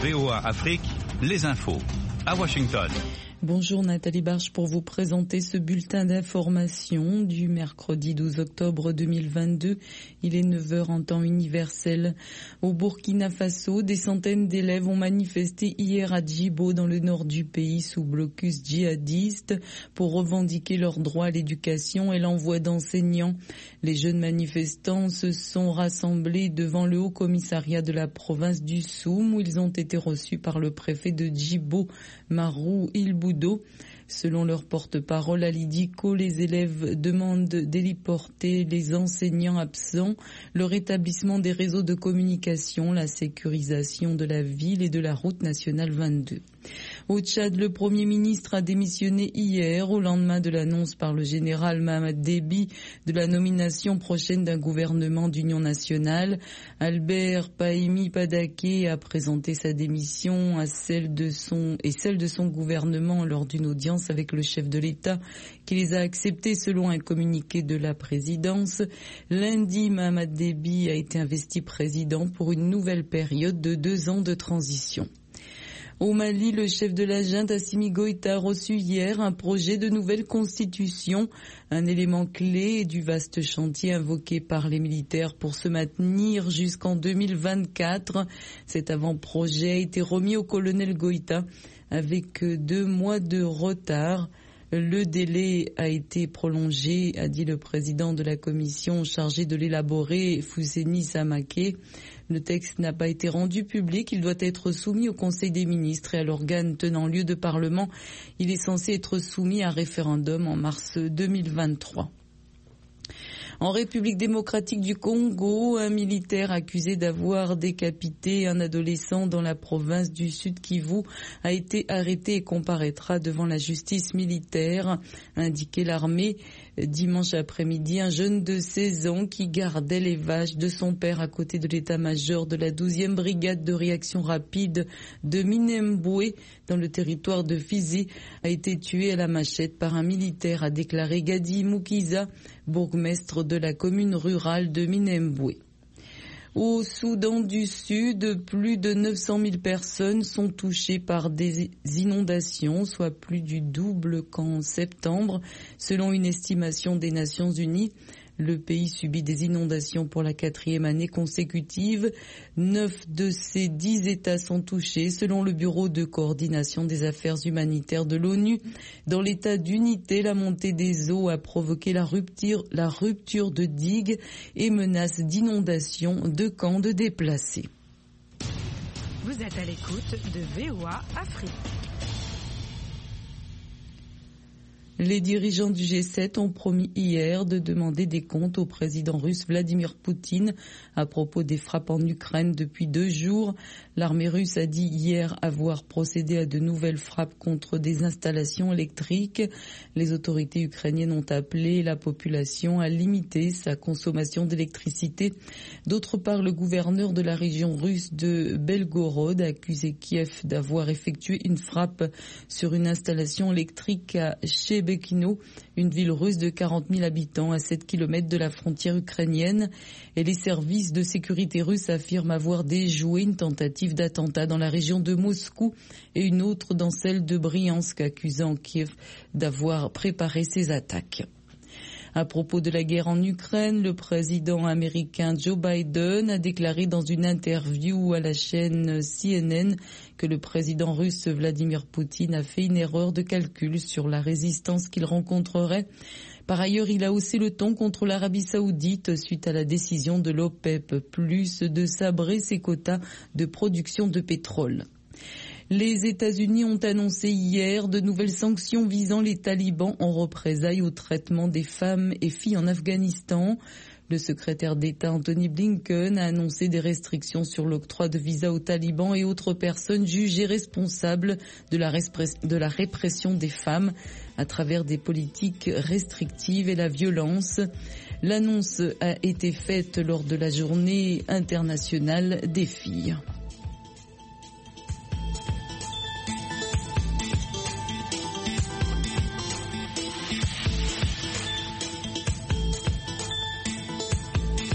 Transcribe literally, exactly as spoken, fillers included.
V O A Afrique, les infos. À Washington. Bonjour Nathalie Barche pour vous présenter ce bulletin d'information du mercredi douze octobre deux mille vingt-deux. Il est neuf heures en temps universel. Au Burkina Faso, des centaines d'élèves ont manifesté hier à Djibo dans le nord du pays sous blocus djihadiste pour revendiquer leur droit à l'éducation et l'envoi d'enseignants. Les jeunes manifestants se sont rassemblés devant le haut commissariat de la province du Soum où ils ont été reçus par le préfet de Djibo, Marou Ilbou. Selon leur porte-parole Ali Diko, les élèves demandent d'héliporter les enseignants absents, le rétablissement des réseaux de communication, la sécurisation de la ville et de la route nationale vingt-deux. Au Tchad, le Premier ministre a démissionné hier au lendemain de l'annonce par le général Mahamat Déby de la nomination prochaine d'un gouvernement d'union nationale. Albert Pahimi Padaké a présenté sa démission à celle de son et celle de son gouvernement lors d'une audience avec le chef de l'État qui les a acceptées selon un communiqué de la présidence. Lundi, Mahamat Déby a été investi président pour une nouvelle période de deux ans de transition. Au Mali, le chef de la junte, Assimi Goïta, a reçu hier un projet de nouvelle constitution, un élément clé du vaste chantier invoqué par les militaires pour se maintenir jusqu'en deux mille vingt-quatre. Cet avant-projet a été remis au colonel Goïta avec deux mois de retard. Le délai a été prolongé, a dit le président de la commission chargée de l'élaborer, Fousseni Samaké. Le texte n'a pas été rendu public, il doit être soumis au Conseil des ministres et à l'organe tenant lieu de parlement. Il est censé être soumis à référendum en mars deux mille vingt-trois. En République démocratique du Congo, un militaire accusé d'avoir décapité un adolescent dans la province du Sud Kivu a été arrêté et comparaîtra devant la justice militaire, a indiqué l'armée. Dimanche après-midi, un jeune de seize ans qui gardait les vaches de son père à côté de l'état-major de la douzième brigade de réaction rapide de Minembwe dans le territoire de Fizi a été tué à la machette par un militaire, a déclaré Gadi Mukiza, bourgmestre de la commune rurale de Minembwe. Au Soudan du Sud, plus de neuf cent mille personnes sont touchées par des inondations, soit plus du double qu'en septembre, selon une estimation des Nations Unies. Le pays subit des inondations pour la quatrième année consécutive. Neuf de ces dix États sont touchés, selon le Bureau de coordination des affaires humanitaires de l'ONU. Dans l'état d'unité, la montée des eaux a provoqué la rupture, la rupture de digues et menace d'inondation de camps de déplacés. Vous êtes à l'écoute de V O A Afrique. Les dirigeants du G sept ont promis hier de demander des comptes au président russe Vladimir Poutine à propos des frappes en Ukraine depuis deux jours. L'armée russe a dit hier avoir procédé à de nouvelles frappes contre des installations électriques. Les autorités ukrainiennes ont appelé la population à limiter sa consommation d'électricité. D'autre part, le gouverneur de la région russe de Belgorod a accusé Kiev d'avoir effectué une frappe sur une installation électrique à Chebekino, une ville russe de quarante mille habitants à sept kilomètres de la frontière ukrainienne. Et les services de sécurité russes affirment avoir déjoué une tentative d'attentat dans la région de Moscou et une autre dans celle de Briansk, accusant Kiev d'avoir préparé ces attaques. À propos de la guerre en Ukraine, le président américain Joe Biden a déclaré dans une interview à la chaîne C N N que le président russe Vladimir Poutine a fait une erreur de calcul sur la résistance qu'il rencontrerait. Par ailleurs, il a haussé le ton contre l'Arabie Saoudite suite à la décision de l'OPEP plus de sabrer ses quotas de production de pétrole. Les États-Unis ont annoncé hier de nouvelles sanctions visant les talibans en représailles au traitement des femmes et filles en Afghanistan. Le secrétaire d'État Anthony Blinken a annoncé des restrictions sur l'octroi de visas aux talibans et autres personnes jugées responsables de la, de la répression des femmes à travers des politiques restrictives et la violence. L'annonce a été faite lors de la journée internationale des filles.